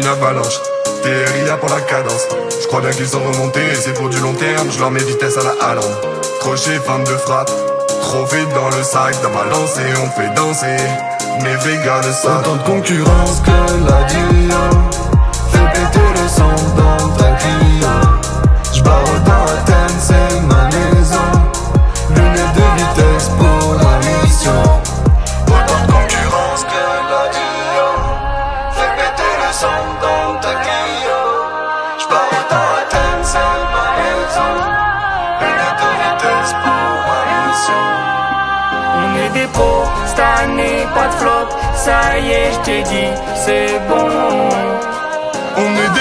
avalanche. TRIA pour la cadence. Je crois bien qu'ils sont remontés et c'est pour du long terme. Je leur mets vitesse à la Haaland. Crochet, fin de frappe. Trophée dans le sac, dans ma lancée, on fait danser mes végas de ça. Autant de concurrence que la Dio. Fais péter le sang dans ta Clio. J'barre dans Athènes, c'est ma maison. Lunettes de vitesse pour la mission. Autant de concurrence que la Dio. Fais péter le sang dans ta Clio. J'barre dans Athènes, c'est ma maison. Lunettes de vitesse pour ma mission. On est des pros, cette année pas de flop. Ça y est, je t'ai dit, c'est bon. On est